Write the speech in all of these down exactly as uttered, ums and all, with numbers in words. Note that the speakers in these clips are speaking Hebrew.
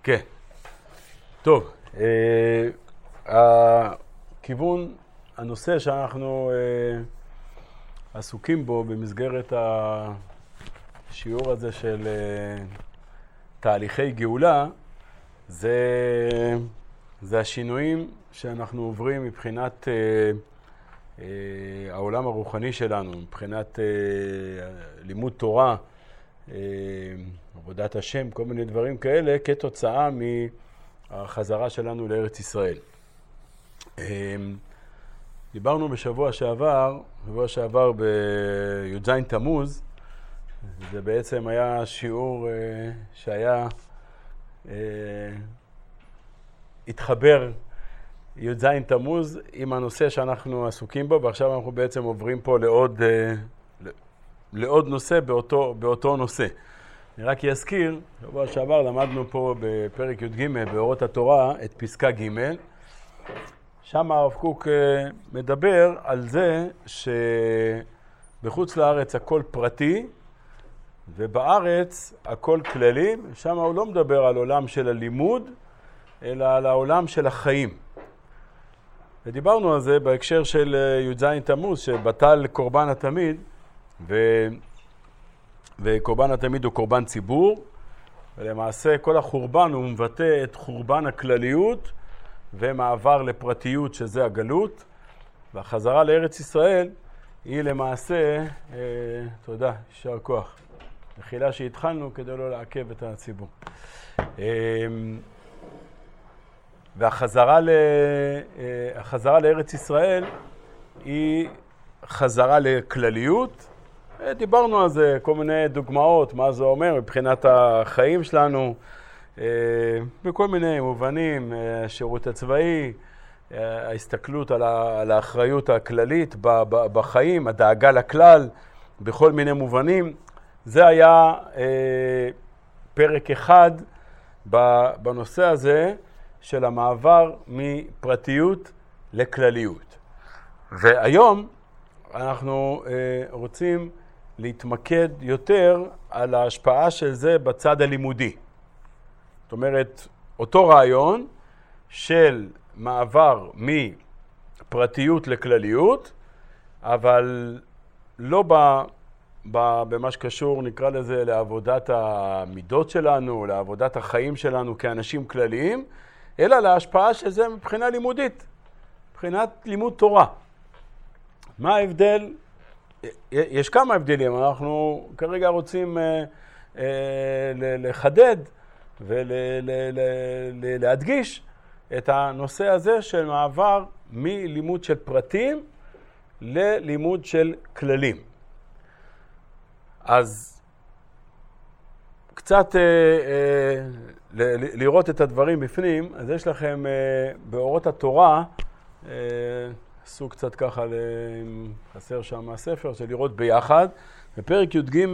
כן. טוב, אה, הכיוון, הנושא שאנחנו אה, עסוקים בו במסגרת השיעור הזה של אה, תהליכי גאולה, זה, זה השינויים שאנחנו עוברים מבחינת אה, אה, העולם הרוחני שלנו, מבחינת אה, לימוד תורה, אה, עבודת השם, כל מיני דברים כאלה, כתוצאה מהחזרה שלנו לארץ ישראל. דיברנו בשבוע שעבר, בשבוע שעבר בי"ז תמוז, זה בעצם היה שיעור שהיה התחבר י"ז תמוז עם הנושא שאנחנו עסוקים בו, ועכשיו אנחנו בעצם עוברים פה לעוד, לעוד נושא באותו, באותו נושא. אני רק אזכיר, בשבוע שעבר למדנו פה בפרק י"ג באורות התורה את פסקה ג', שם הרב קוק מדבר על זה שבחוץ לארץ הכל פרטי ובארץ הכל כללי. שם הוא לא מדבר על עולם של הלימוד, אלא על העולם של החיים. ודיברנו על זה בהקשר של י"ז תמוז, שבטל קורבן התמיד, ו... וקורבן התמיד הוא קורבן ציבור, ולמעשה כל החורבן הוא מבטא את חורבן הכלליות, ומעבר לפרטיות שזה הגלות, והחזרה לארץ ישראל היא למעשה, אה, תודה, יישר כוח, מחילה שהתחלנו כדי לא לעכב את הציבור. אה, והחזרה ל, אה, החזרה לארץ ישראל היא חזרה לכלליות. דיברנו על זה, כל מיני דוגמאות, מה זה אומר מבחינת החיים שלנו, בכל מיני מובנים, השירות הצבאי, ההסתכלות על האחריות הכללית בחיים, הדאגה לכלל, בכל מיני מובנים. זה היה פרק אחד בנושא הזה של המעבר מפרטיות לכלליות. והיום אנחנו רוצים להתמקד יותר על ההשפעה של זה בצד הלימודי. זאת אומרת, אותו רעיון של מעבר מפרטיות לכלליות, אבל לא ב, ב, במה שקשור, נקרא לזה, לעבודת המידות שלנו, לעבודת החיים שלנו כאנשים כלליים, אלא להשפעה של זה מבחינה לימודית, מבחינת לימוד תורה. מה ההבדל? יש כמה הבדלים, אנחנו כרגע רוצים אה, אה, לחדד ולהדגיש את הנושא הזה של מעבר מלימוד של פרטים ללימוד של כללים. אז קצת אה, אה, לראות את הדברים בפנים, אז יש לכם אה, באורות התורה, אה, עשו קצת ככה, חסר שם הספר, של לראות ביחד, בפרק י"ג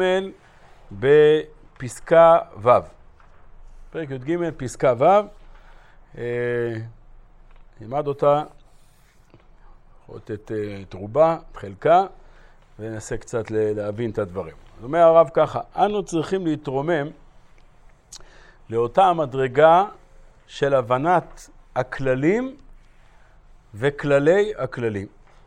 בפסקה ו'. פרק י"ג פסקה ו', נלמד אותה, לראות את, את רובה, את חלקה, וננסה קצת להבין את הדברים. זאת אומרת הרב ככה, אנו צריכים להתרומם לאותה המדרגה של הבנת הכללים וכללי הכללים.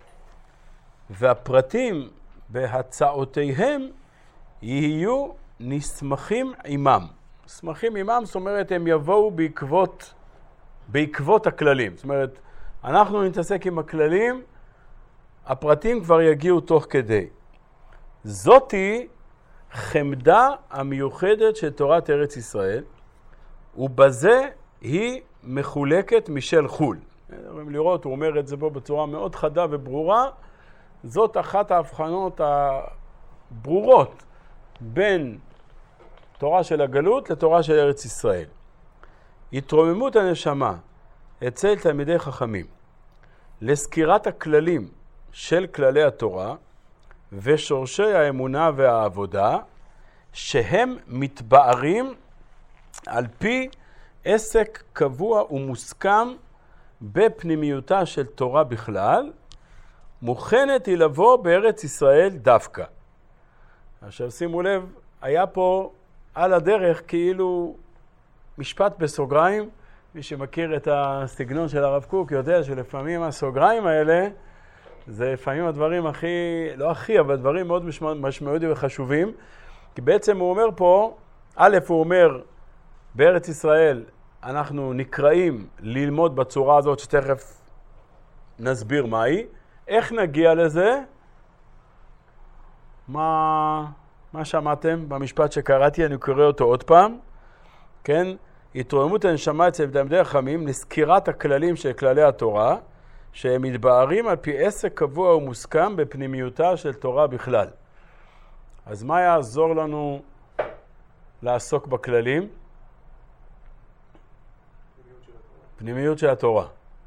והפרטים בהצעותיהם יהיו נסמכים עמם. נסמכים עמם, זאת אומרת, הם יבואו בעקבות, בעקבות הכללים. זאת אומרת, אנחנו נתעסק עם הכללים, הפרטים כבר יגיעו תוך כדי. זאתי חמדה המיוחדת של תורת ארץ ישראל, ובזה היא מחולקת משל חול. לראות, הוא אומר את זה פה בצורה מאוד חדה וברורה, זאת אחת ההבחנות הברורות בין תורה של הגלות לתורה של ארץ ישראל. התרוממות הנשמה אצל תלמידי חכמים לסקירת הכללים של כללי התורה ושורשי האמונה והעבודה, שהם מתבארים על פי עסק קבוע ומוסכם בפנימיותה של תורה בכלל, מוכנת היא לבוא בארץ ישראל דווקא. עכשיו שימו לב, היה פה על הדרך כאילו משפט בסוגריים, מי שמכיר את הסגנון של הרב קוק יודע שלפעמים הסוגריים האלה, זה לפעמים הדברים הכי, לא הכי, אבל דברים מאוד משמעותיים וחשובים, כי בעצם הוא אומר פה, א', הוא אומר, בארץ ישראל אנחנו נקראים ללמוד בצורה הזאת שתכף נסביר מהי, איך נגיע לזה? מה, מה שמעתם במשפט שקראתי, אני קורא אותו עוד פעם, כן? התרוממות הנשמה אצל תלמידי החכמים לסקירת הכללים של כללי התורה, שהם מתבארים על פי עסק קבוע ומוסכם בפנימיותה של תורה בכלל. אז מה יעזור לנו לעסוק בכללים? פנימיות של התורה. פנימיות של התורה.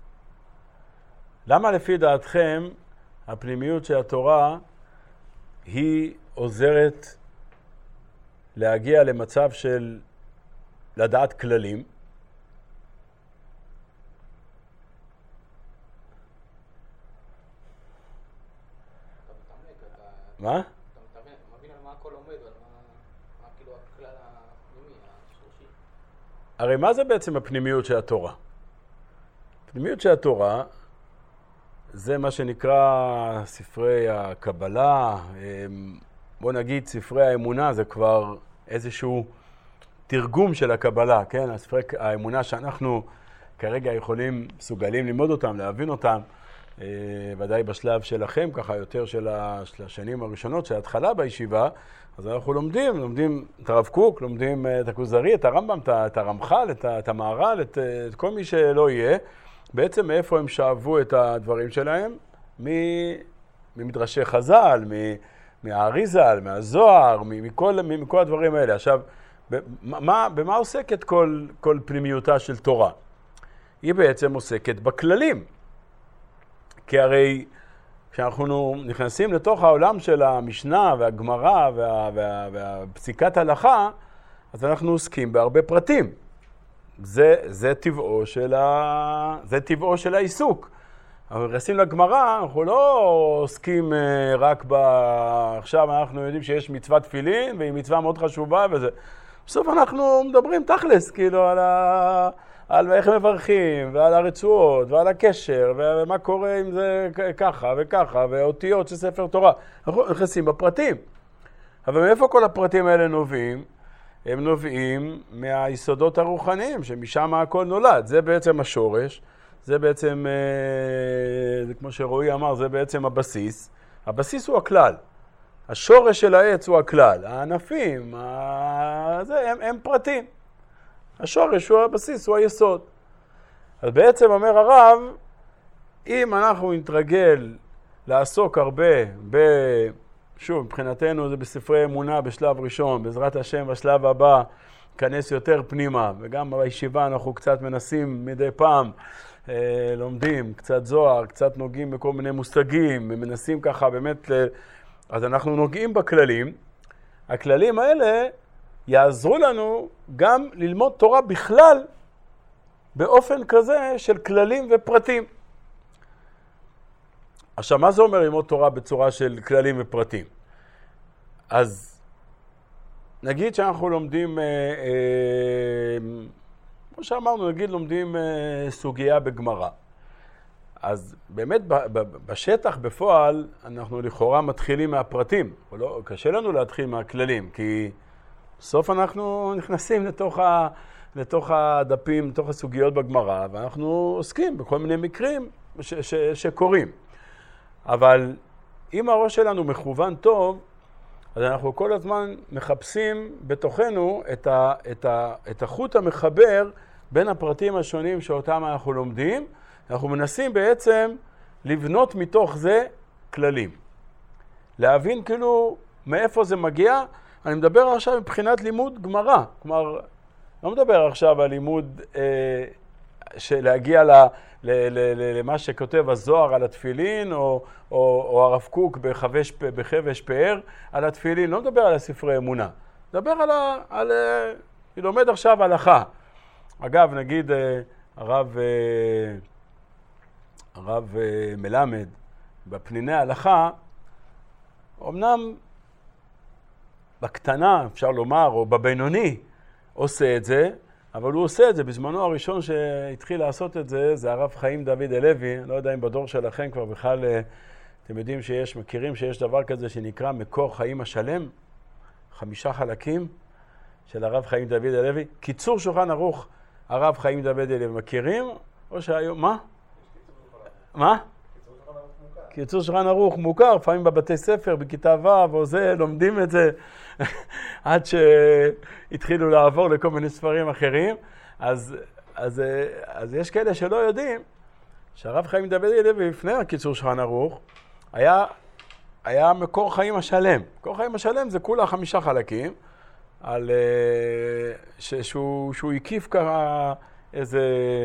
למה לפי דעתכם הפנימיות של התורה היא עוזרת להגיע למצב של לדעת כללים? מה? אתה מבין על מה הכל עומד, על מה כאילו הכלל הפנימי, השורשי. הרי מה זה בעצם הפנימיות של התורה? הפנימיות של התורה זה מה שנקרא ספרי הקבלה, בוא נגיד ספרי האמונה, זה כבר איזשהו תרגום של הקבלה, כן? ספרי האמונה שאנחנו כרגע יכולים, מסוגלים ללמוד אותם, להבין אותם, ודאי בשלב שלכם, ככה יותר של השנים הראשונות, של ההתחלה בישיבה, אז אנחנו לומדים, לומדים את הרב קוק, לומדים את הכוזרי, את הרמב"ם, את הרמח"ל, את המהר"ל, את, את כל מי שלא יהיה. בעצם מאיפה הם שאבו את הדברים שלהם? ממדרשי חז"ל, מהאריז"ל, מהזוהר, מכל, מכל הדברים האלה. עכשיו, במה, במה עוסקת כל, כל פנימיותה של תורה? היא בעצם עוסקת בכללים. כי הרי כשאנחנו נכנסים לתוך העולם של המשנה והגמרא וה, וה, והפסיקת הלכה, אז אנחנו עוסקים בהרבה פרטים. זה, זה טבעו של ה... זה טבעו של העיסוק. אבל נכנסים לגמרא, אנחנו לא עוסקים רק ב... עכשיו אנחנו יודעים שיש מצוות תפילין, והיא מצווה מאוד חשובה וזה. בסוף אנחנו מדברים תכלס, כאילו, על ה... על איך מברכים, ועל הרצועות, ועל הקשר, ומה קורה אם זה ככה וככה, ואותיות של ספר תורה. אנחנו נכנסים בפרטים. אבל מאיפה כל הפרטים האלה נובעים? הם נובעים מהיסודות הרוחניים, שמשם הכל נולד. זה בעצם השורש, זה בעצם, זה כמו שרועי אמר, זה בעצם הבסיס. הבסיס הוא הכלל. השורש של העץ הוא הכלל. הענפים, זה, הם, הם פרטים. השורש הוא הבסיס, הוא היסוד. אז בעצם אומר הרב, אם אנחנו נתרגל לעסוק הרבה, ב... שוב, מבחינתנו זה בספרי אמונה בשלב ראשון, בעזרת השם בשלב הבא, כנס יותר פנימה, וגם בישיבה אנחנו קצת מנסים מדי פעם, אה, לומדים, קצת זוהר, קצת נוגעים בכל מיני מושגים, ומנסים ככה באמת, ל... אז אנחנו נוגעים בכללים. הכללים האלה יעזרו לנו גם ללמוד תורה בכלל, באופן כזה של כללים ופרטים. עכשיו, מה זה אומר ללמוד תורה בצורה של כללים ופרטים? אז נגיד שאנחנו לומדים, אה, אה, כמו שאמרנו, נגיד לומדים אה, סוגיה בגמרא. אז באמת ב- ב- בשטח, בפועל, אנחנו לכאורה מתחילים מהפרטים. לא, קשה לנו להתחיל מהכללים, כי בסוף אנחנו נכנסים לתוך, ה, לתוך הדפים, לתוך הסוגיות בגמרא, ואנחנו עוסקים בכל מיני מקרים ש, ש, שקורים. אבל אם הראש שלנו מכוון טוב, אז אנחנו כל הזמן מחפשים בתוכנו את, ה, את, ה, את החוט המחבר בין הפרטים השונים שאותם אנחנו לומדים. אנחנו מנסים בעצם לבנות מתוך זה כללים. להבין כאילו מאיפה זה מגיע. אני מדבר עכשיו מבחינת לימוד גמרא. כלומר, לא מדבר עכשיו על לימוד אה, להגיע ל, ל, ל, ל, למה שכותב הזוהר על התפילין, או, או, או הרב קוק בחבש, בחבש פאר על התפילין. לא מדבר על הספרי אמונה. מדבר על, ה, על אני לומד עכשיו הלכה. אגב, נגיד הרב, הרב מלמד בפניני ההלכה, אמנם בקטנה, אפשר לומר, או בבינוני, עושה את זה, אבל הוא עושה את זה. בזמנו הראשון שהתחיל לעשות את זה, זה הרב חיים דוד הלוי. לא יודע אם בדור שלכם כבר בכלל, אתם יודעים שיש, מכירים שיש דבר כזה שנקרא מקור חיים השלם, חמישה חלקים של הרב חיים דוד הלוי. קיצור שולחן ערוך, הרב חיים דוד הלוי, מכירים? או שהיום, מה? מה? קיצור שולחן ערוך מוכר, לפעמים בבתי ספר, בכיתה ו' או זה, לומדים את זה, עד שהתחילו לעבור לכל מיני ספרים אחרים. אז, אז, אז יש כאלה שלא יודעים שהרב חיים דוד הלוי, לפני הקיצור שולחן ערוך, היה, היה מקור חיים השלם. מקור חיים השלם זה כולה חמישה חלקים, על, ש, שהוא, שהוא הקיף ככה איזה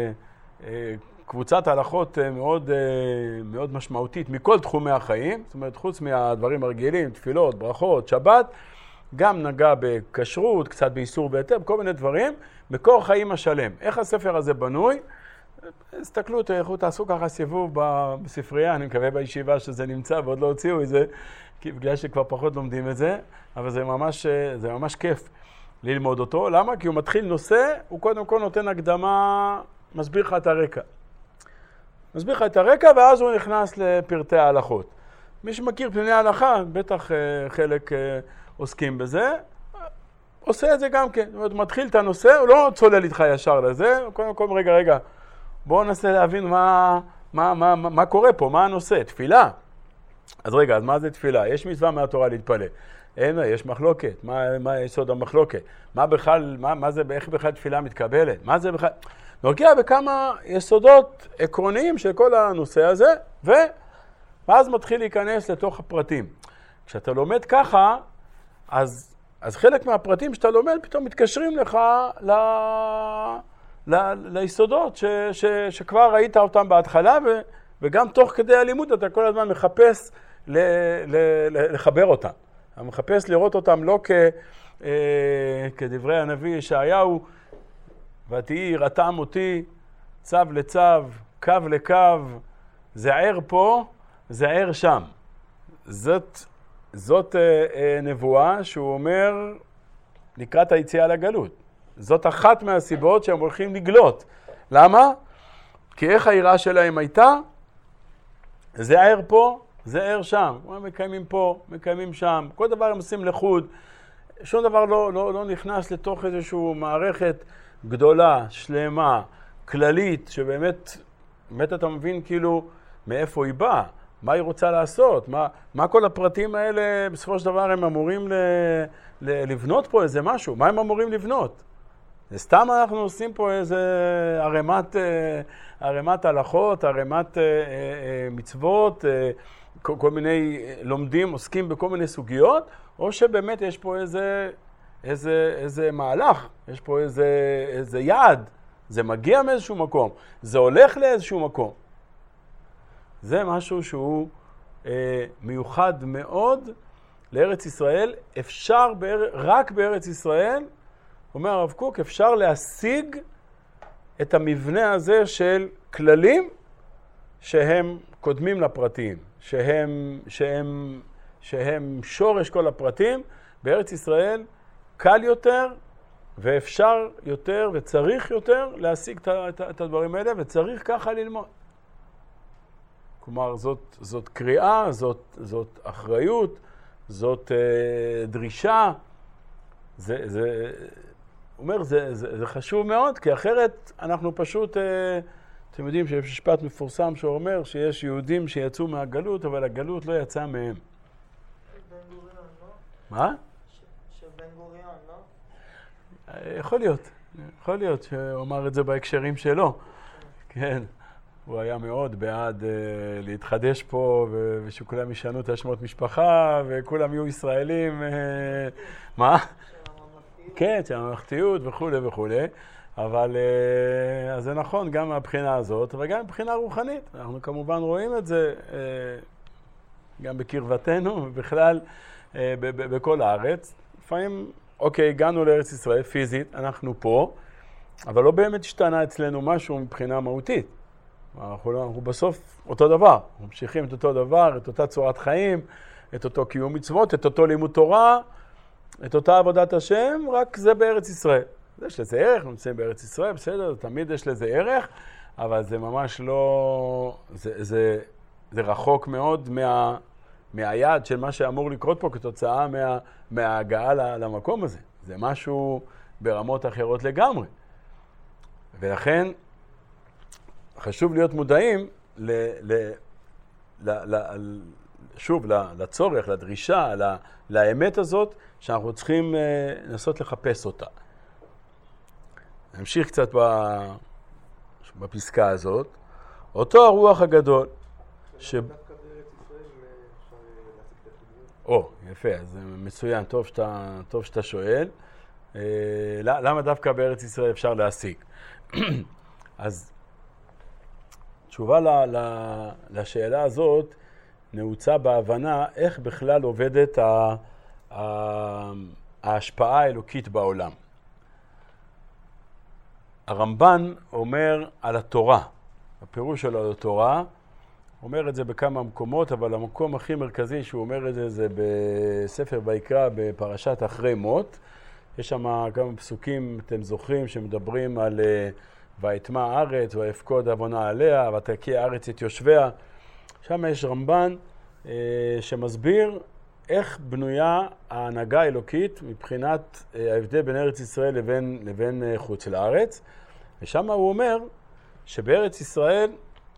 קבוצת הלכות מאוד, מאוד משמעותית מכל תחומי החיים. זאת אומרת, חוץ מהדברים הרגילים, תפילות, ברכות, שבת, גם נגע בכשרות, קצת באיסור בהיתר, כל מיני דברים. מקור חיים השלם. איך הספר הזה בנוי? הסתכלו, תלכו, תעשו ככה סיבוב בספרייה, אני מקווה בישיבה שזה נמצא ועוד לא הוציאו את זה, בגלל שכבר פחות לומדים את זה, אבל זה ממש, זה ממש כיף ללמוד אותו. למה? כי הוא מתחיל נושא, הוא קודם כל נותן הקדמה, מסביר לך את הרקע. מסביר לך את הרקע, ואז הוא נכנס לפרטי ההלכות. מי שמכיר פני ההלכה, בטח חלק עוסקים בזה, עושה את זה גם כן. זאת אומרת, הוא מתחיל את הנושא, הוא לא צולל איתך ישר לזה, הוא קודם כל, רגע, רגע, בואו ננסה להבין מה, מה, מה, מה, מה קורה פה, מה הנושא, תפילה. אז רגע, אז מה זה תפילה? יש מצווה מהתורה להתפלל. אין, יש מחלוקת. מה, מה יסוד המחלוקת? מה בכלל, מה, מה זה, איך בכלל תפילה מתקבלת? מה זה בכלל? נוגע בכמה יסודות עקרוניים של כל הנושא הזה, ו... ואז מתחיל להיכנס לתוך הפרטים. כשאתה לומד ככה, אז, אז חלק מהפרטים שאתה לומד פתאום מתקשרים לך ל... ל... ליסודות ש... ש... שכבר ראית אותם בהתחלה, ו... וגם תוך כדי הלימוד אתה כל הזמן מחפש ל... ל... ל... לחבר אותם. אתה מחפש לראות אותם לא כ... כדברי הנביא ישעיהו, ותהי יראתם אותי צו לצו, קו לקו, זער פה, זער שם. זאת, זאת אה, אה, נבואה שהוא אומר לקראת היציאה לגלות. זאת אחת מהסיבות שהם הולכים לגלות. למה? כי איך היראה שלהם הייתה? זער פה, זער שם. מקיימים פה, מקיימים שם. כל דבר הם עושים לחוד. שום דבר לא, לא, לא נכנס לתוך איזושהי מערכת גדולה, שלמה, כללית, שבאמת, באמת אתה מבין כאילו מאיפה היא באה, מה היא רוצה לעשות, מה, מה כל הפרטים האלה בסופו של דבר הם אמורים ל, ל, לבנות פה איזה משהו, מה הם אמורים לבנות? סתם אנחנו עושים פה איזה ערימת, ערימת הלכות, ערימת מצוות, כל, כל מיני לומדים, עוסקים בכל מיני סוגיות, או שבאמת יש פה איזה, איזה, איזה מהלך, יש פה איזה, איזה יעד, זה מגיע מאיזשהו מקום, זה הולך לאיזשהו מקום. זה משהו שהוא אה, מיוחד מאוד לארץ ישראל. אפשר באר... רק בארץ ישראל, אומר הרב קוק, אפשר להשיג את המבנה הזה של כללים שהם קודמים לפרטים, שהם, שהם, שהם שורש כל הפרטים. בארץ ישראל קל יותר ואפשר יותר וצריך יותר להשיג את, את, את הדברים האלה, וצריך ככה ללמוד. כלומר, זאת, זאת קריאה, זאת, זאת אחריות, זאת אה, דרישה. זה, זה, אומר, זה, זה, זה חשוב מאוד, כי אחרת אנחנו פשוט, אה, אתם יודעים שיש משפט מפורסם שאומר שיש יהודים שיצאו מהגלות, אבל הגלות לא יצאה מהם. בן גוריון, לא? מה? של בן גוריון, לא? יכול להיות, יכול להיות שהוא אמר את זה בהקשרים שלו. כן. הוא היה מאוד בעד uh, להתחדש פה, ו- ושכולם ישנו את השמות משפחה, וכולם יהיו ישראלים. Uh, מה? של הממלכתיות. כן, של הממלכתיות וכו' וכו'. אבל uh, אז זה נכון גם מהבחינה הזאת, וגם מבחינה רוחנית. אנחנו כמובן רואים את זה uh, גם בקרבתנו, ובכלל uh, ב- ב- בכל הארץ. לפעמים, אוקיי, הגענו לארץ ישראל פיזית, אנחנו פה, אבל לא באמת השתנה אצלנו משהו מבחינה מהותית. אנחנו, אנחנו בסוף אותו דבר, אנחנו ממשיכים את אותו דבר, את אותה צורת חיים, את אותו קיום מצוות, את אותו לימוד תורה, את אותה עבודת השם, רק זה בארץ ישראל. יש לזה ערך, נמצאים בארץ ישראל, בסדר, תמיד יש לזה ערך, אבל זה ממש לא, זה, זה, זה רחוק מאוד מה, מהיעד של מה שאמור לקרות פה כתוצאה מה, מההגעה למקום הזה. זה משהו ברמות אחרות לגמרי. ולכן חשוב להיות מודעים ל, ל, ל, ל, שוב, לצורך, לדרישה, לאמת הזאת, שאנחנו צריכים לנסות לחפש אותה. נמשיך קצת בפסקה הזאת. אותו הרוח הגדול, ש... דווקא בארץ ישראל אפשר להציג את החיבור? או, יפה, אז מצוין, טוב שאתה, טוב שאתה שואל. למה דווקא בארץ ישראל אפשר להשיג? אז תשובה ל, ל, לשאלה הזאת נעוצה בהבנה איך בכלל עובדת ה, ה, ההשפעה האלוקית בעולם. הרמב"ן אומר על התורה, הפירוש שלו על התורה, אומר את זה בכמה מקומות, אבל המקום הכי מרכזי שהוא אומר את זה זה בספר ויקרא בפרשת אחרי מות. יש שם כמה פסוקים, אתם זוכרים, שמדברים על ויטמע הארץ, ויפקוד עוונה עליה, ותקיע הארץ את יושביה. שם יש רמב"ן אה, שמסביר איך בנויה ההנהגה האלוקית מבחינת אה, ההבדל בין ארץ ישראל לבין, לבין אה, חוץ לארץ. ושם הוא אומר שבארץ ישראל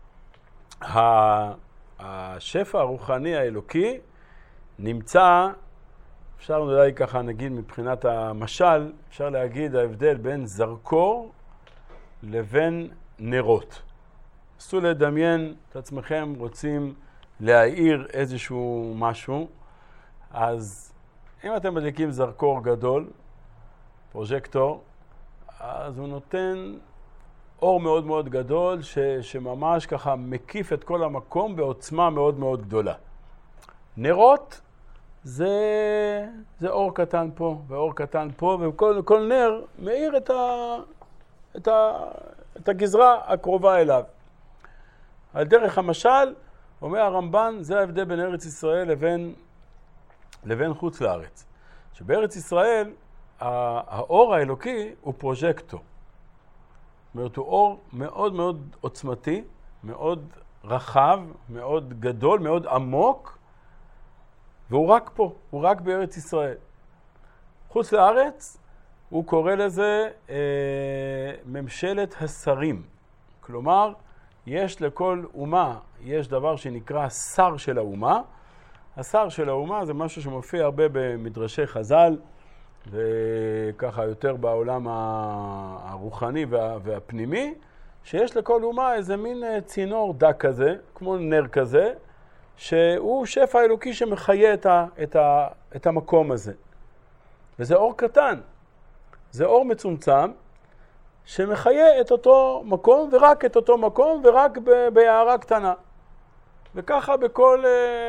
השפע הרוחני האלוקי נמצא, אפשר אולי ככה נגיד מבחינת המשל, אפשר להגיד ההבדל בין זרקור לבין נרות. נסו לדמיין את עצמכם, רוצים להאיר איזשהו משהו, אז אם אתם מדליקים זרקור גדול, פרוז'קטור, אז הוא נותן אור מאוד מאוד גדול ש, שממש ככה מקיף את כל המקום בעוצמה מאוד מאוד גדולה. נרות זה, זה אור קטן פה ואור קטן פה, וכל כל נר מאיר את, ה, את, ה, את הגזרה הקרובה אליו. על דרך המשל, אומר הרמב"ן, זה ההבדל בין ארץ ישראל לבין, לבין חוץ לארץ. שבארץ ישראל האור האלוקי הוא פרוז'קטור. זאת אומרת, הוא אור מאוד מאוד עוצמתי, מאוד רחב, מאוד גדול, מאוד עמוק, והוא רק פה, הוא רק בארץ ישראל. חוץ לארץ, הוא קורא לזה אה, ממשלת השרים. כלומר, יש לכל אומה, יש דבר שנקרא שר של האומה. השר של האומה זה משהו שמופיע הרבה במדרשי חז"ל, וככה יותר בעולם הרוחני והפנימי, שיש לכל אומה איזה מין צינור דק כזה, כמו נר כזה, שהוא שפע אלוקי שמחיה את, ה, את, ה, את המקום הזה. וזה אור קטן, זה אור מצומצם, שמחיה את אותו מקום, ורק את אותו מקום, ורק בהערה קטנה. וככה בכל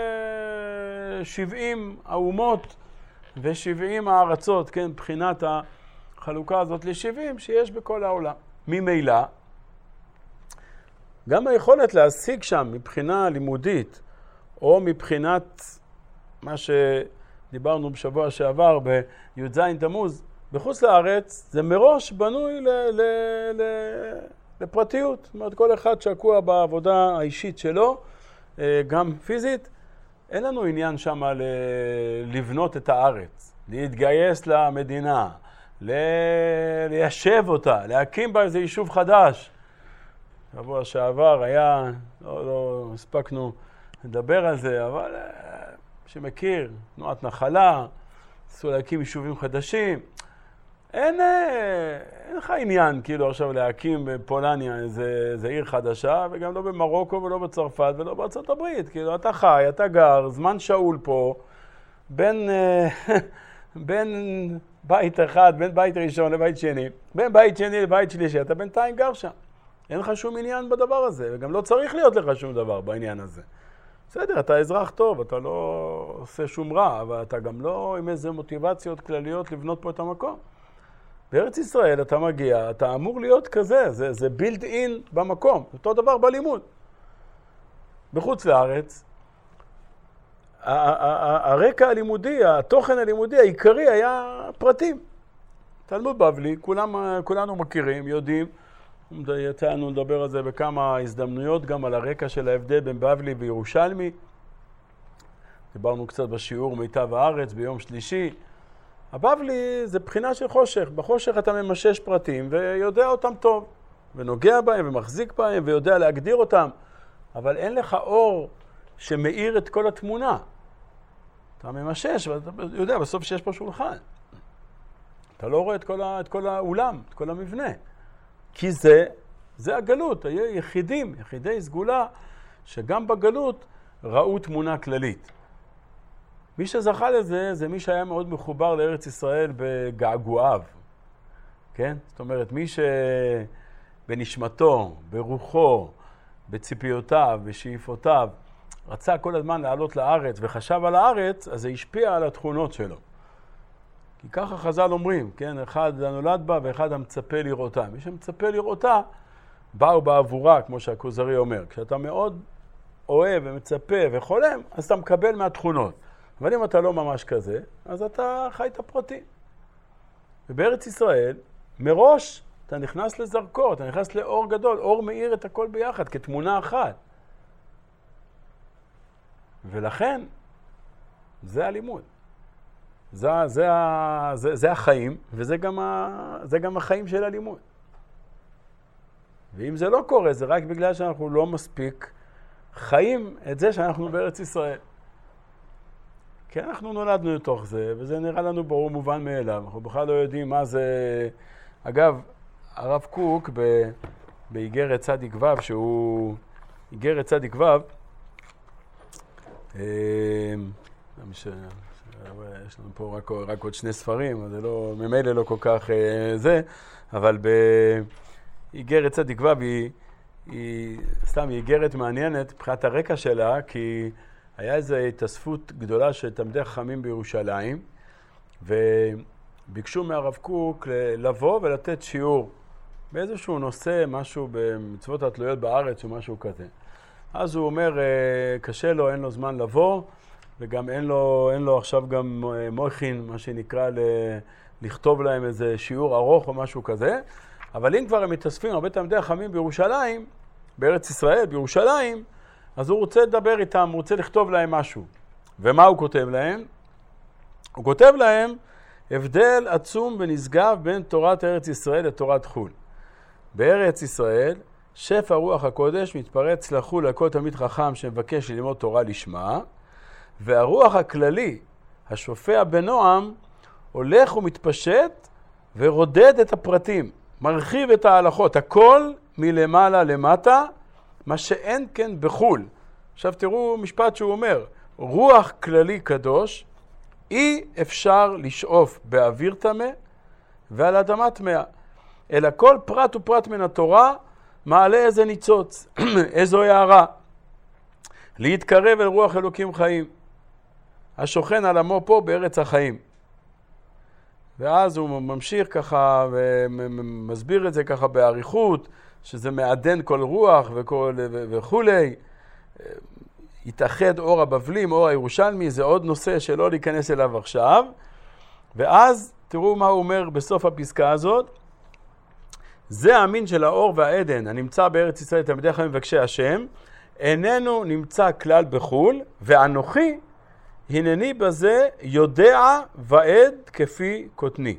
שבעים האומות, ו-שבעים הארצות, כן, בחינת החלוקה הזאת ל-שבעים שיש בכל העולם. ממילא, גם היכולת להשיג שם מבחינה לימודית, או מבחינת מה שדיברנו בשבוע שעבר בי"ז תמוז, בחוץ לארץ, זה מראש בנוי ל- ל- ל- לפרטיות. זאת אומרת, כל אחד שקוע בעבודה האישית שלו, גם פיזית, אין לנו עניין שם ל- לבנות את הארץ, להתגייס למדינה, ל- ליישב אותה, להקים בה איזה יישוב חדש. שבוע שעבר היה, לא, לא הספקנו לדבר על זה, אבל שמכיר, תנועת נחלה, עשו להקים יישובים חדשים. אין, אין לך עניין כאילו עכשיו להקים בפולניה איזה, איזה עיר חדשה, וגם לא במרוקו ולא בצרפת ולא בארצות הברית. כאילו אתה חי, אתה גר, זמן שאול פה, בין, בין בית אחד, בין בית ראשון לבית שני, בין בית שני לבית שלישי, אתה בינתיים גר שם. אין לך שום עניין בדבר הזה, וגם לא צריך להיות לך שום דבר בעניין הזה. בסדר, אתה אזרח טוב, אתה לא עושה שום רע, אבל אתה גם לא עם איזה מוטיבציות כלליות לבנות פה את המקום. בארץ ישראל אתה מגיע, אתה אמור להיות כזה, זה, זה build in במקום, אותו דבר בלימוד. בחוץ לארץ, הרקע הלימודי, התוכן הלימודי העיקרי היה פרטים. תלמוד בבלי, כולם, כולנו מכירים, יודעים, יצא לנו לדבר על זה בכמה הזדמנויות, גם על הרקע של ההבדל בין בבלי וירושלמי. דיברנו קצת בשיעור מיטב הארץ ביום שלישי. הבבלי זה בחינה של חושך. בחושך אתה ממשש פרטים ויודע אותם טוב, ונוגע בהם ומחזיק בהם ויודע להגדיר אותם, אבל אין לך אור שמאיר את כל התמונה. אתה ממשש ואתה יודע בסוף שיש פה שולחן. אתה לא רואה את כל, ה, את כל האולם, את כל המבנה. כי זה, זה הגלות, היחידים, יחידי סגולה, שגם בגלות ראו תמונה כללית. מי שזכה לזה, זה מי שהיה מאוד מחובר לארץ ישראל בגעגועיו. כן? זאת אומרת, מי שבנשמתו, ברוחו, בציפיותיו, בשאיפותיו, רצה כל הזמן לעלות לארץ וחשב על הארץ, אז זה השפיע על התכונות שלו. כי ככה חז"ל אומרים, כן? אחד הנולד בה ואחד המצפה לראותה. מי שמצפה לראותה, באו בעבורה, כמו שהכוזרי אומר. כשאתה מאוד אוהב ומצפה וחולם, אז אתה מקבל מהתכונות. אבל אם אתה לא ממש כזה, אז אתה חי את הפרטי. ובארץ ישראל, מראש אתה נכנס לזרקור, אתה נכנס לאור גדול, אור מאיר את הכל ביחד, כתמונה אחת. ולכן, זה הלימוד. זה, זה, זה, זה החיים, וזה גם, ה, זה גם החיים של הלימוד. ואם זה לא קורה, זה רק בגלל שאנחנו לא מספיק חיים את זה שאנחנו בארץ ישראל. כי אנחנו נולדנו לתוך זה, וזה נראה לנו ברור מובן מאליו. אנחנו בכלל לא יודעים מה זה... אגב, הרב קוק ב... באיגרת צדיק ו', שהוא... איגרת צדיק ו', ש... יש לנו פה רק, רק עוד שני ספרים, אז זה לא, ממילא לא כל כך זה, אבל באיגרת צדיק ו' היא, היא סתם היא איגרת מעניינת מבחינת הרקע שלה, כי היה איזו התאספות גדולה של תלמידי חכמים בירושלים, וביקשו מהרב קוק לבוא ולתת שיעור באיזשהו נושא, משהו במצוות התלויות בארץ או משהו כזה. אז הוא אומר, קשה לו, אין לו זמן לבוא, וגם אין לו, אין לו עכשיו גם מויכין, מה שנקרא, ל, לכתוב להם איזה שיעור ארוך או משהו כזה. אבל אם כבר הם מתאספים, הרבה תלמידי חכמים בירושלים, בארץ ישראל, בירושלים, אז הוא רוצה לדבר איתם, הוא רוצה לכתוב להם משהו. ומה הוא כותב להם? הוא כותב להם הבדל עצום ונשגב בין תורת ארץ ישראל לתורת חו"ל. בארץ ישראל, שפע רוח הקודש מתפרץ לחו"ל לכל תלמיד חכם שמבקש ללמוד תורה לשמה, והרוח הכללי, השופע בנועם, הולך ומתפשט ורודד את הפרטים, מרחיב את ההלכות, הכל מלמעלה למטה, מה שאין כן בחו"ל. עכשיו תראו משפט שהוא אומר, רוח כללי קדוש, אי אפשר לשאוף באוויר טמא ועל אדמה טמאה, אלא כל פרט ופרט מן התורה מעלה איזה ניצוץ, איזו הערה, להתקרב אל רוח אלוקים חיים, השוכן על עמו פה בארץ החיים. ואז הוא ממשיך ככה ומסביר את זה ככה בעריכות, שזה מעדן כל רוח וכל, וכולי. התאחד אור הבבלים, אור הירושלמי, זה עוד נושא שלא להיכנס אליו עכשיו. ואז תראו מה הוא אומר בסוף הפסקה הזאת. זה המין של האור והעדן הנמצא בארץ ישראל תלמידי חכמים מבקשי השם, איננו נמצא כלל בחו"ל, ואנוכי הנני בזה יודע ועד כפי קוטני.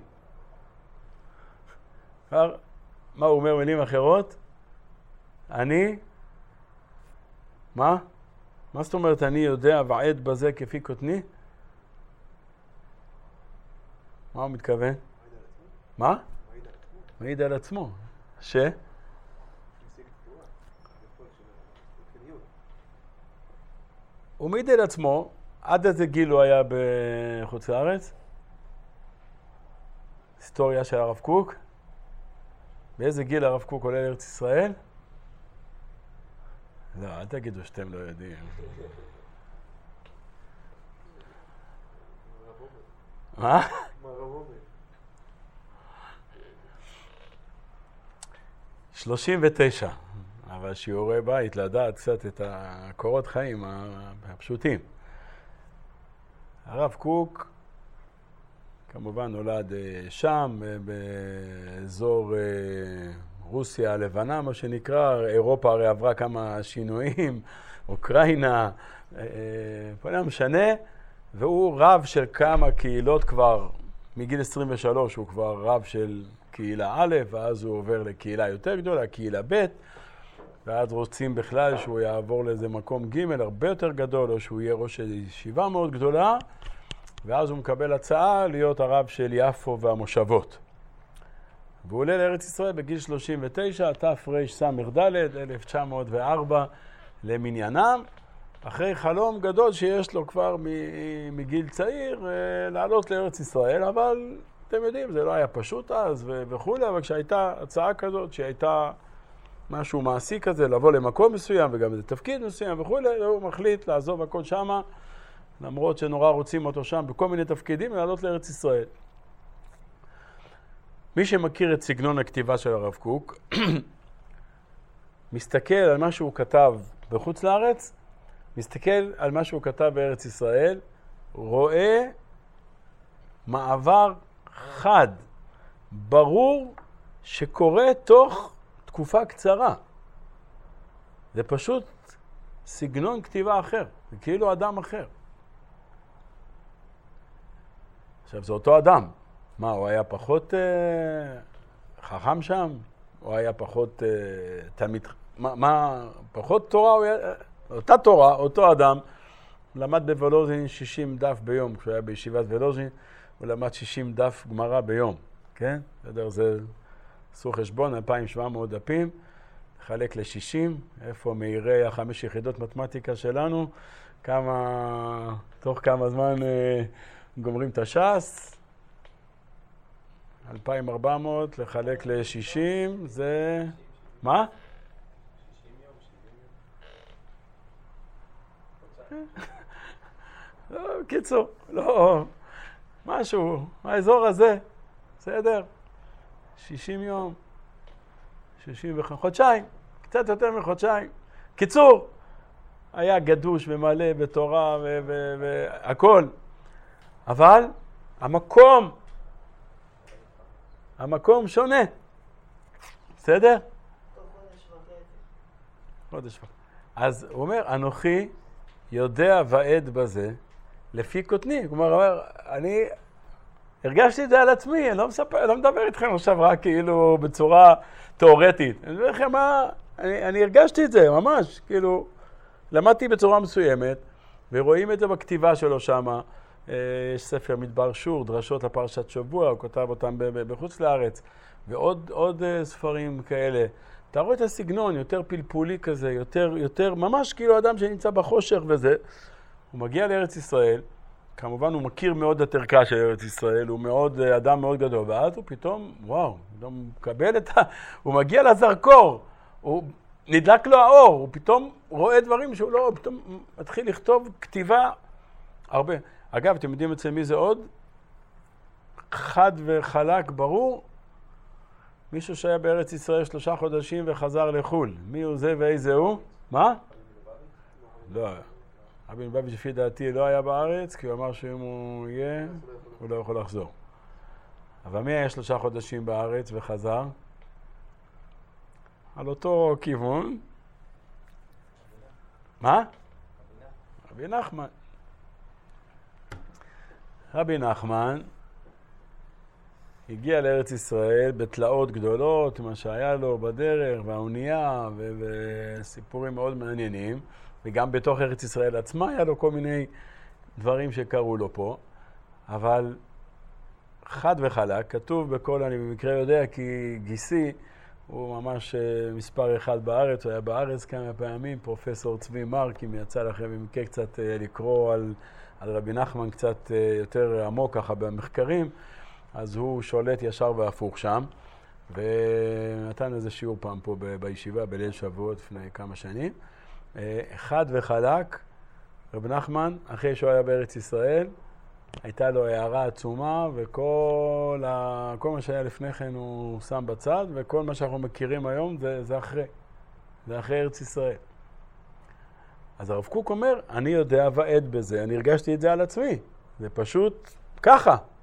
מה הוא אומר מילים אחרות? אני, מה? מה זאת אומרת אני יודע ועד בזה כפי קוטני? מה הוא מתכוון? מה? מעיד על עצמו. ש? הוא מעיד על עצמו, עד איזה גיל הוא היה בחוץ לארץ? היסטוריה של הרב קוק. באיזה גיל הרב קוק עולה לארץ ישראל? לא, אל תגידו שאתם לא יודעים. מה? שלושים ותשע, אבל שיעורי בית לדעת קצת את הקורות חיים הפשוטים. הרב קוק כמובן נולד שם, באזור רוסיה הלבנה, מה שנקרא. אירופה הרי עברה כמה שינויים, אוקראינה, לא משנה, והוא רב של כמה קהילות כבר, מגיל עשרים ושלוש הוא כבר רב של קהילה א', ואז הוא עובר לקהילה יותר גדולה, קהילה ב', ואז רוצים בכלל שהוא יעבור לאיזה מקום ג' הרבה יותר גדול, או שהוא יהיה ראש ישיבה מאוד גדולה, ואז הוא מקבל הצעה להיות הרב של יפו והמושבות. והוא עולה לארץ ישראל בגיל שלושים ותשע, תרס"ד, אלף תשע מאות וארבע למניינם, אחרי חלום גדול שיש לו כבר מגיל צעיר לעלות לארץ ישראל, אבל אתם יודעים, זה לא היה פשוט אז וכו', אבל כשהייתה הצעה כזאת, שהייתה משהו מעשי כזה, לבוא למקום מסוים וגם איזה תפקיד מסוים וכו', הוא מחליט לעזוב הכל שמה, למרות שנורא רוצים אותו שם בכל מיני תפקידים, לעלות לארץ ישראל. מי שמכיר את סגנון הכתיבה של הרב קוק, מסתכל על מה שהוא כתב בחוץ לארץ, מסתכל על מה שהוא כתב בארץ ישראל, רואה מעבר חד, ברור, שקורה תוך תקופה קצרה. זה פשוט סגנון כתיבה אחר, זה כאילו אדם אחר. עכשיו, זה אותו אדם. מה, הוא היה פחות אה, חכם שם? הוא היה פחות אה, תלמיד... מה, מה, פחות תורה? הוא היה, אותה תורה, אותו אדם, למד בוולוז'ין שישים דף ביום. כשהוא היה בישיבת וולוז'ין, הוא למד שישים דף גמרא ביום. כן? בסדר, זה עשו חשבון, אלפיים ושבע מאות דפים, חלק ל-שישים, איפה מאירי החמש יחידות מתמטיקה שלנו, כמה, תוך כמה זמן אה, גומרים את הש"ס, אלפיים וארבע מאות לחלק ל-שישים, זה... מה? לא, קיצור, לא, משהו, האזור הזה, בסדר? שישים יום, שישים וחמש, חודשיים, קצת יותר מחודשיים. קיצור, היה גדוש ומלא בתורה והכל. אבל המקום, המקום שונה. בסדר? חודש וחצי. חודש וחצי. אז הוא אומר, אנוכי יודע ועד בזה לפי קוטני. כלומר, הוא אומר, אני הרגשתי את זה על עצמי, אני לא, מספר, לא מדבר איתכם עכשיו רק כאילו בצורה תיאורטית. אני אומר לכם, מה, אני, אני הרגשתי את זה ממש, כאילו, למדתי בצורה מסוימת, ורואים את זה בכתיבה שלו שמה. יש ספר מדבר שור, דרשות לפרשת שבוע, הוא כותב אותם בחוץ לארץ, ועוד עוד ספרים כאלה. אתה רואה את הסגנון, יותר פלפולי כזה, יותר, יותר, ממש כאילו אדם שנמצא בחושך וזה. הוא מגיע לארץ ישראל, כמובן הוא מכיר מאוד את ערכה של ארץ ישראל, הוא מאוד, אדם מאוד גדול, ואז הוא פתאום, וואו, הוא מקבל את ה... הוא מגיע לזרקור, הוא נדלק לו האור, הוא פתאום רואה דברים שהוא לא, הוא פתאום מתחיל לכתוב כתיבה הרבה. אגב, אתם יודעים אצל מי זה עוד? חד וחלק, ברור. מישהו שהיה בארץ ישראל שלושה חודשים וחזר לחול. מי הוא זה ואיזה הוא? מה? לא. רבי מלובביץ' לפי דעתי לא היה בארץ, כי הוא אמר שאם הוא יהיה, הוא לא יכול לחזור. אבל מי היה שלושה חודשים בארץ וחזר? על אותו כיוון. מה? רבי נחמן. רבי נחמן הגיע לארץ ישראל בתלאות גדולות, מה שהיה לו בדרך, והאונייה, וסיפורים מאוד מעניינים. וגם בתוך ארץ ישראל עצמה היה לו כל מיני דברים שקרו לו פה. אבל חד וחלק, כתוב בכל, אני במקרה יודע, כי גיסי הוא ממש מספר אחד בארץ, הוא היה בארץ כמה פעמים, פרופסור צבי מרק, אם יצא לכם במקרה קצת לקרוא על, על רבי נחמן קצת יותר עמוק ככה במחקרים, אז הוא שולט ישר והפוך שם, ונתן איזה שיעור פעם פה ב- בישיבה בליל שבועות לפני כמה שנים. אחד וחלק, רבי נחמן, אחרי שהוא היה בארץ ישראל, הייתה לו הערה עצומה, וכל ה... כל מה שהיה לפני כן הוא שם בצד, וכל מה שאנחנו מכירים היום זה, זה אחרי. זה אחרי ארץ ישראל. אז הרב קוק אומר, אני יודע ועד בזה, אני הרגשתי את זה על עצמי. זה פשוט ככה.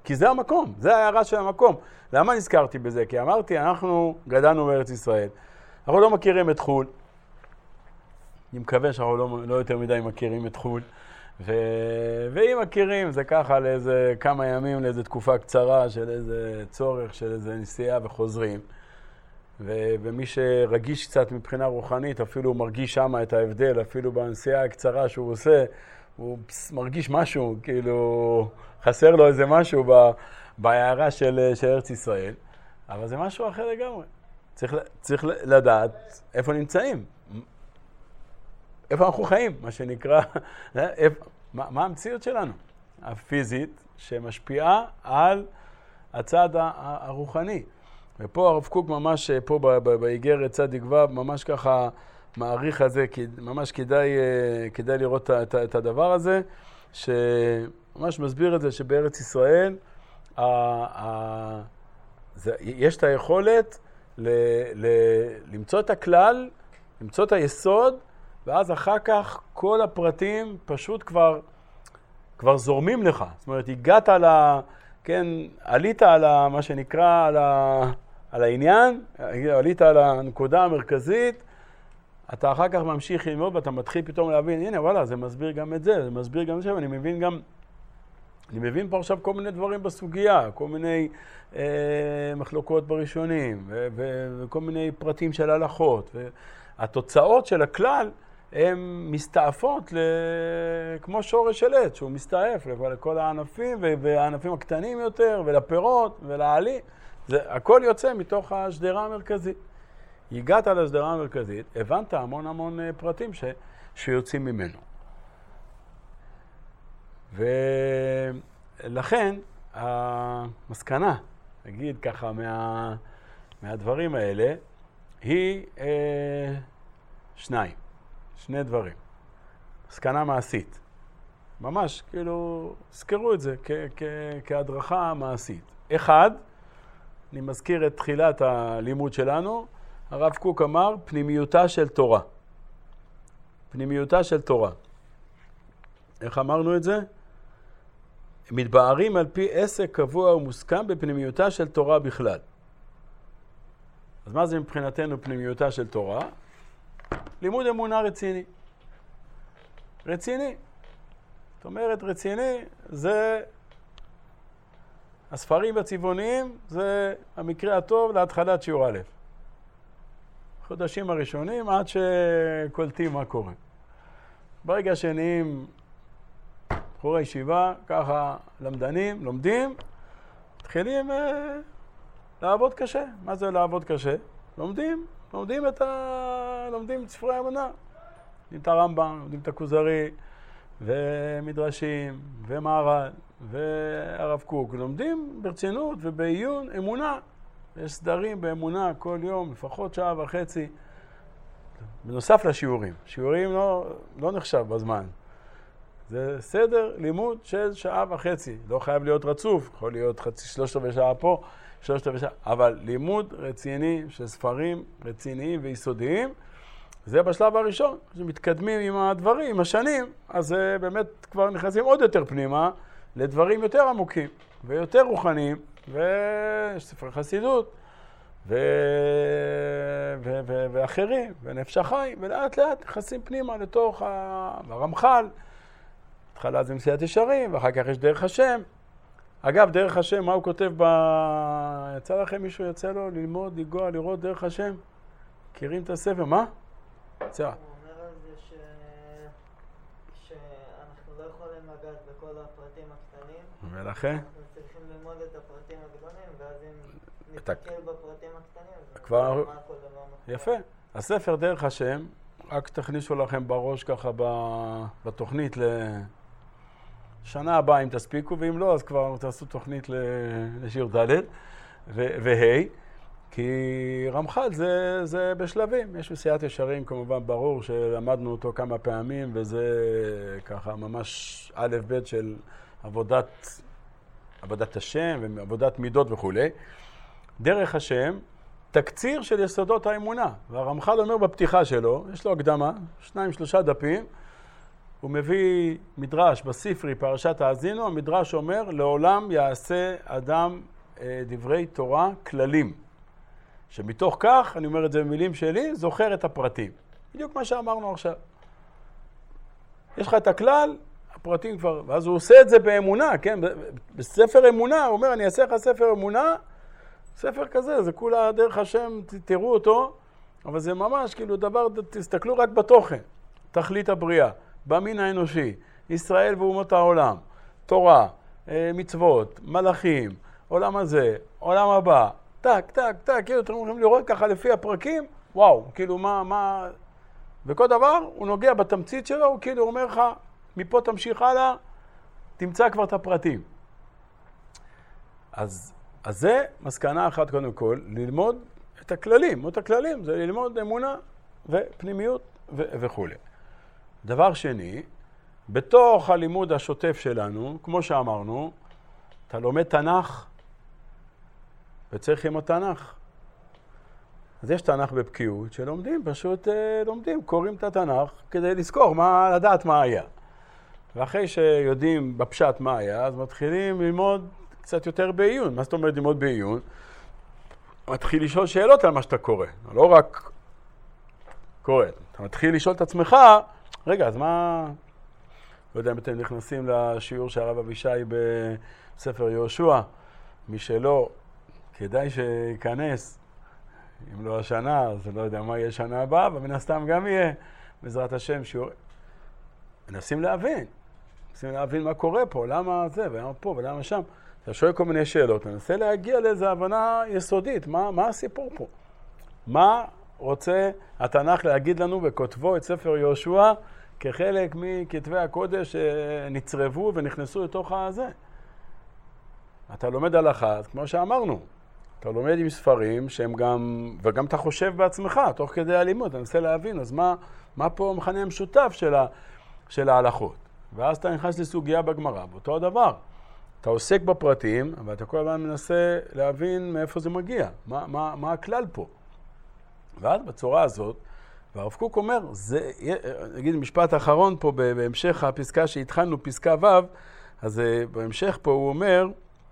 כי זה המקום, זה ההערה של המקום. למה נזכרתי בזה? כי אמרתי, אנחנו גדלנו בארץ ישראל. אנחנו לא מכירים את חול. אני מקווה שאנחנו לא, לא יותר מדי מכירים את חול. ו... ואם מכירים, זה ככה לאיזה כמה ימים, לאיזה תקופה קצרה של איזה צורך, של איזה נסיעה וחוזרים. ו... ומי שרגיש קצת מבחינה רוחנית, אפילו הוא מרגיש שם את ההבדל, אפילו בנסיעה הקצרה שהוא עושה, הוא מרגיש משהו, כאילו חסר לו איזה משהו ב... בהערה של, של ארץ ישראל. אבל זה משהו אחר לגמרי. צריך, צריך לדעת איפה נמצאים. איפה אנחנו חיים, מה שנקרא, איפה, מה, מה המציאות שלנו הפיזית שמשפיעה על הצד הרוחני. ופה הרב קוק ממש, פה באיגרת צדיק ו' ממש ככה מעריך על זה, ממש כדאי, כדאי לראות את, את הדבר הזה, שממש מסביר את זה שבארץ ישראל ה, ה, זה, יש את היכולת ל, ל, למצוא את הכלל, למצוא את היסוד, ואז אחר כך כל הפרטים פשוט כבר, כבר זורמים לך. זאת אומרת, הגעת על ה... כן, עלית על ה, מה שנקרא, על, ה, על העניין, עלית על הנקודה המרכזית, אתה אחר כך ממשיך ללמוד ואתה מתחיל פתאום להבין, הנה, וואלה, זה מסביר גם את זה, זה מסביר גם את זה, ואני מבין גם, אני מבין פה עכשיו כל מיני דברים בסוגיה, כל מיני אה, מחלוקות בראשונים, ו, ו, וכל מיני פרטים של הלכות, והתוצאות של הכלל, הן מסתעפות ל... כמו שורש של עץ, שהוא מסתעף לכל הענפים, והענפים הקטנים יותר, ולפירות, ולעלי. זה, הכל יוצא מתוך השדרה המרכזית. הגעת לשדרה המרכזית, הבנת המון המון פרטים ש... שיוצאים ממנו. ולכן, המסקנה, נגיד ככה, מה... מהדברים האלה, היא אה, שניים. שני דברים. מסקנה מעשית. ממש, כאילו, זכרו את זה כ- כ- כהדרכה מעשית. אחד, אני מזכיר את תחילת הלימוד שלנו, הרב קוק אמר, פנימיותה של תורה. פנימיותה של תורה. איך אמרנו את זה? מתבארים על פי עסק קבוע ומוסכם בפנימיותה של תורה בכלל. אז מה זה מבחינתנו פנימיותה של תורה? לימוד אמונה רציני. רציני. זאת אומרת, רציני זה הספרים הצבעוניים, זה המקרה הטוב להתחלת שיעור א'. חודשים הראשונים עד שקולטים מה קורה. ברגע שנהיים בחורי ישיבה, ככה למדנים, לומדים, מתחילים אה, לעבוד קשה. מה זה לעבוד קשה? לומדים. לומדים את ה... לומדים את ספרי האמונה. לומדים את הרמב"ם, לומדים את הכוזרי, ומדרשים, ומהר"ל, והרב קוק. לומדים ברצינות ובעיון אמונה. יש סדרים באמונה כל יום, לפחות שעה וחצי. בנוסף לשיעורים. שיעורים לא, לא נחשב בזמן. זה סדר לימוד של שעה וחצי. לא חייב להיות רצוף, יכול להיות חצי שלושת רבעי שעה פה, שלושת רבעי שעה, אבל לימוד רציני של ספרים רציניים ויסודיים, זה בשלב הראשון. כשמתקדמים עם הדברים, עם השנים, אז באמת כבר נכנסים עוד יותר פנימה לדברים יותר עמוקים ויותר רוחניים, וספרי חסידות ו... ו... ו... ואחרים, ונפש החיים, ולאט לאט נכנסים פנימה לתוך ה... הרמח"ל. התחלה זה מסיעת ישרים, ואחר כך יש דרך השם. אגב, דרך השם, מה הוא כותב ב... יצא לכם מישהו, יצא לו ללמוד, לגוע, לראות דרך השם? מכירים את הספר, מה? יצא. הוא אומר על זה ש... שאנחנו לא יכולים לגעת בכל הפרטים הקטנים. ולכן? אנחנו צריכים ללמוד את הפרטים הגדולים, ואז אם אתה... נתקל בפרטים הקטנים, אז כבר... מה הכל לא נכון. יפה. הספר דרך השם, רק תכניסו לכם בראש ככה ב... בתוכנית ל... שנה הבאה אם תספיקו, ואם לא, אז כבר תעשו תוכנית לשיר ד' וה', כי רמח"ל זה, זה בשלבים. יש מסיעת ישרים, כמובן ברור שלמדנו אותו כמה פעמים, וזה ככה ממש א' ב' של עבודת, עבודת השם ועבודת מידות וכו'. דרך השם, תקציר של יסודות האמונה. והרמח"ל אומר בפתיחה שלו, יש לו הקדמה, שניים שלושה דפים, הוא מביא מדרש בספרי, פרשת האזינו, המדרש אומר, לעולם יעשה אדם אה, דברי תורה כללים. שמתוך כך, אני אומר את זה במילים שלי, זוכר את הפרטים. בדיוק מה שאמרנו עכשיו. יש לך את הכלל, הפרטים כבר, ואז הוא עושה את זה באמונה, כן? בספר אמונה, הוא אומר, אני אעשה לך ספר אמונה, ספר כזה, זה כולה דרך השם, תראו אותו, אבל זה ממש כאילו דבר, תסתכלו רק בתוכן, תכלית הבריאה, במין האנושי, ישראל ואומות העולם, תורה, מצוות, מלאכים, עולם הזה, עולם הבא, טק, טק, טק, כאילו אתם יכולים לראות ככה לפי הפרקים, וואו, כאילו מה, מה, וכל דבר הוא נוגע בתמצית שלו, הוא כאילו אומר לך, מפה תמשיך הלאה, תמצא כבר את הפרטים. אז, אז זה מסקנה אחת קודם כל, ללמוד את הכללים. את הכללים זה ללמוד אמונה ופנימיות ו- וכו'. דבר שני, בתוך הלימוד השוטף שלנו, כמו שאמרנו, אתה לומד תנ"ך וצריך ללמוד תנ"ך. אז יש תנ"ך בבקיאות שלומדים, פשוט אה, לומדים, קוראים את התנ"ך כדי לזכור, מה, לדעת מה היה. ואחרי שיודעים בפשט מה היה, אז מתחילים ללמוד קצת יותר בעיון. מה זאת אומרת ללמוד בעיון? מתחיל לשאול שאלות על מה שאתה קורא, לא רק קורא. אתה מתחיל לשאול את עצמך, רגע, אז מה... לא יודע אם אתם נכנסים לשיעור של הרב אבישי בספר יהושע, מי שלא, כדאי שיכנס. אם לא השנה, אז לא יודע מה יהיה שנה הבאה, ומן הסתם גם יהיה, בעזרת השם, שיעור... מנסים להבין. מנסים להבין מה קורה פה, למה זה, ולמה פה, ולמה שם. אתה שואל כל מיני שאלות, מנסה להגיע לאיזו הבנה יסודית, מה, מה הסיפור פה? מה רוצה התנ"ך להגיד לנו בכותבו את ספר יהושע כחלק מכתבי הקודש שנצרבו ונכנסו לתוך הזה? אתה לומד הלכה, כמו שאמרנו, אתה לומד עם ספרים שהם גם, וגם אתה חושב בעצמך, תוך כדי הלימוד, אתה מנסה להבין, אז מה, מה פה המכנה המשותף של, ה, של ההלכות? ואז אתה נכנס לסוגיה בגמרא, באותו הדבר. אתה עוסק בפרטים, אבל אתה כל הזמן מנסה להבין מאיפה זה מגיע, מה, מה, מה הכלל פה. ואז בצורה הזאת, והרב קוק אומר, זה, נגיד משפט אחרון פה בהמשך הפסקה שהתחלנו, פסקה ו', אז בהמשך פה הוא אומר,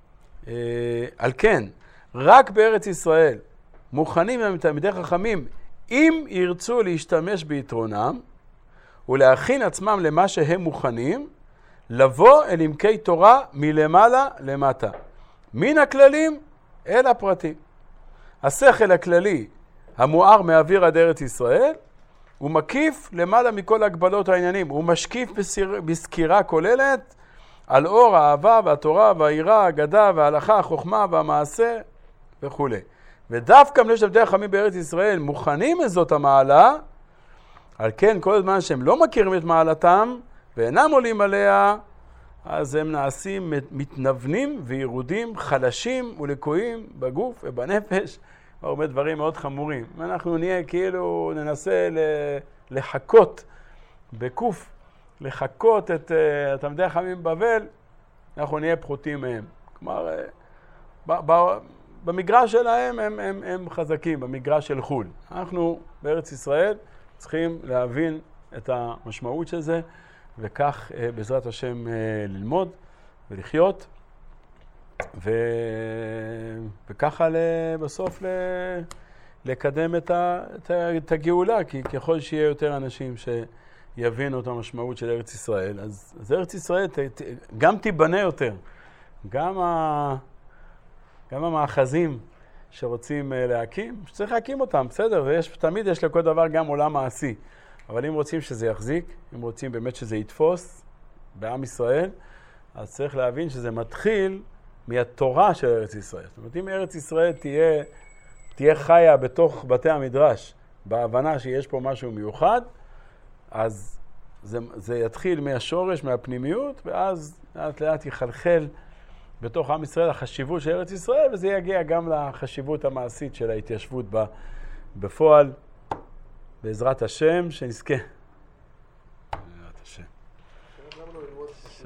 על כן, רק בארץ ישראל מוכנים הם תלמידי חכמים, אם ירצו להשתמש ביתרונם, ולהכין עצמם למה שהם מוכנים, לבוא אל עמקי תורה מלמעלה למטה. מן הכללים אל הפרטים. השכל הכללי המואר מאוויר עד ארץ ישראל, הוא מקיף למעלה מכל הגבלות העניינים. הוא משקיף בסיר, בסקירה כוללת על אור האהבה והתורה והעירה, האגדה וההלכה, החוכמה והמעשה וכו'. ודווקא מפני שתלמידי חכמים בארץ ישראל מוכנים לזאת המעלה, על כן כל הזמן שהם לא מכירים את מעלתם ואינם עולים עליה, אז הם נעשים מתנוונים וירודים, חלשים ולקויים בגוף ובנפש. הרבה דברים מאוד חמורים. אנחנו נהיה כאילו, ננסה לחכות בקוף, לחכות את תלמידי חכמים בבל, אנחנו נהיה פחותים מהם. כלומר, במגרש שלהם הם, הם, הם חזקים, במגרש של חול. אנחנו בארץ ישראל צריכים להבין את המשמעות של זה, וכך בעזרת השם ללמוד ולחיות, ו... וככה בסוף ל... לקדם את, ה... את הגאולה, כי ככל שיהיה יותר אנשים שיבינו את המשמעות של ארץ ישראל, אז, אז ארץ ישראל ת... ת... גם תיבנה יותר, גם, ה... גם המאחזים שרוצים להקים, שצריך להקים אותם, בסדר, ויש, תמיד יש לכל דבר גם עולם מעשי, אבל אם רוצים שזה יחזיק, אם רוצים באמת שזה יתפוס בעם ישראל, אז צריך להבין שזה מתחיל מהתורה של ארץ ישראל. זאת אומרת, אם ארץ ישראל תהיה, תהיה חיה בתוך בתי המדרש, בהבנה שיש פה משהו מיוחד, אז זה, זה יתחיל מהשורש, מהפנימיות, ואז לאט לאט יחלחל בתוך עם ישראל החשיבות של ארץ ישראל, וזה יגיע גם לחשיבות המעשית של ההתיישבות בפועל, בעזרת השם, שנזכה